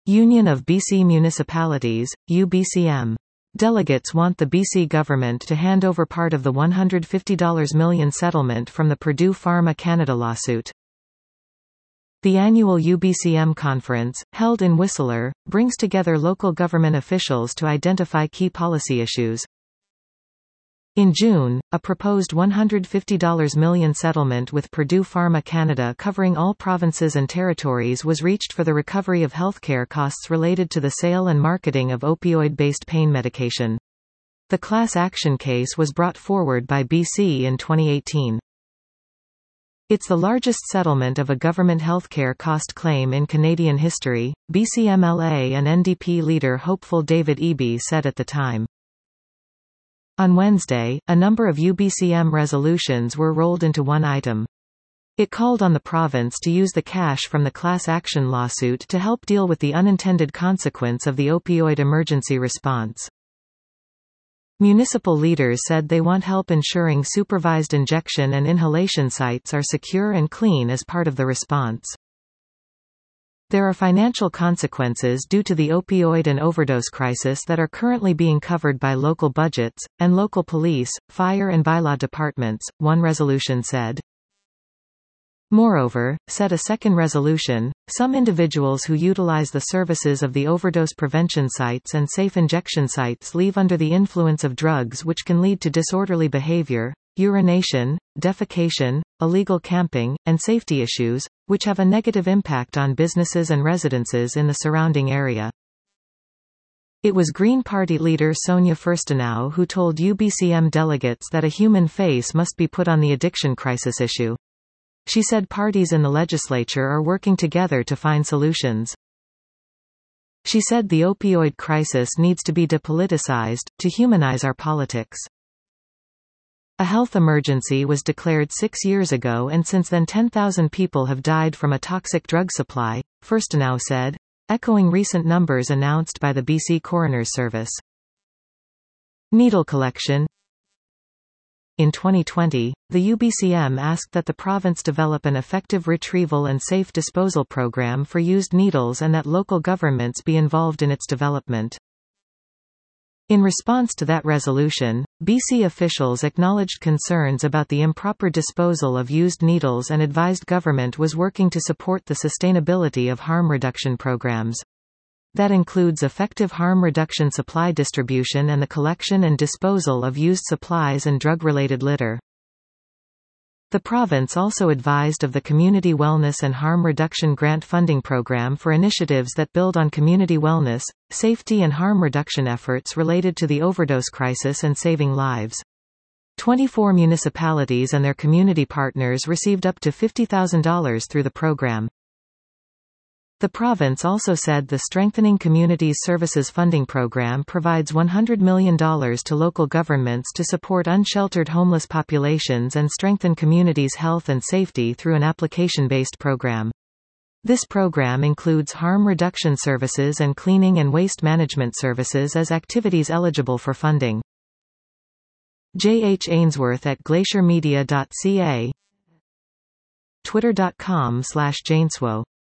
Union of BC Municipalities, UBCM. Delegates want the BC government to hand over part of the $150 million settlement from the Purdue Pharma Canada lawsuit. The annual UBCM conference, held in Whistler, brings together local government officials to identify key policy issues. In June, a proposed $150 million settlement with Purdue Pharma Canada covering all provinces and territories was reached for the recovery of healthcare costs related to the sale and marketing of opioid-based pain medication. The class action case was brought forward by BC in 2018. It's the largest settlement of a government healthcare cost claim in Canadian history, BC MLA and NDP leader hopeful David Eby said at the time. On Wednesday, a number of UBCM resolutions were rolled into one item. It called on the province to use the cash from the class action lawsuit to help deal with the unintended consequence of the opioid emergency response. Municipal leaders said they want help ensuring supervised injection and inhalation sites are secure and clean as part of the response. There are financial consequences due to the opioid and overdose crisis that are currently being covered by local budgets, and local police, fire and bylaw departments, one resolution said. Moreover, said a second resolution, some individuals who utilize the services of the overdose prevention sites and safe injection sites leave under the influence of drugs which can lead to disorderly behavior, urination, defecation, illegal camping, and safety issues, which have a negative impact on businesses and residences in the surrounding area. It was Green Party leader Sonia Furstenau who told UBCM delegates that a human face must be put on the addiction crisis issue. She said parties in the legislature are working together to find solutions. She said the opioid crisis needs to be depoliticized, to humanize our politics. A health emergency was declared 6 years ago and since then 10,000 people have died from a toxic drug supply, Furstenau said, echoing recent numbers announced by the BC Coroner's Service. Needle collection. In 2020, the UBCM asked that the province develop an effective retrieval and safe disposal program for used needles and that local governments be involved in its development. In response to that resolution, BC officials acknowledged concerns about the improper disposal of used needles and advised government was working to support the sustainability of harm reduction programs. That includes effective harm reduction supply distribution and the collection and disposal of used supplies and drug-related litter. The province also advised of the Community Wellness and Harm Reduction Grant Funding Program for initiatives that build on community wellness, safety and harm reduction efforts related to the overdose crisis and saving lives. 24 municipalities and their community partners received up to $50,000 through the program. The province also said the Strengthening Communities Services Funding Program provides $100 million to local governments to support unsheltered homeless populations and strengthen communities' health and safety through an application-based program. This program includes harm reduction services and cleaning and waste management services as activities eligible for funding. J. H. Ainsworth at glaciermedia.ca, twitter.com/Jainswo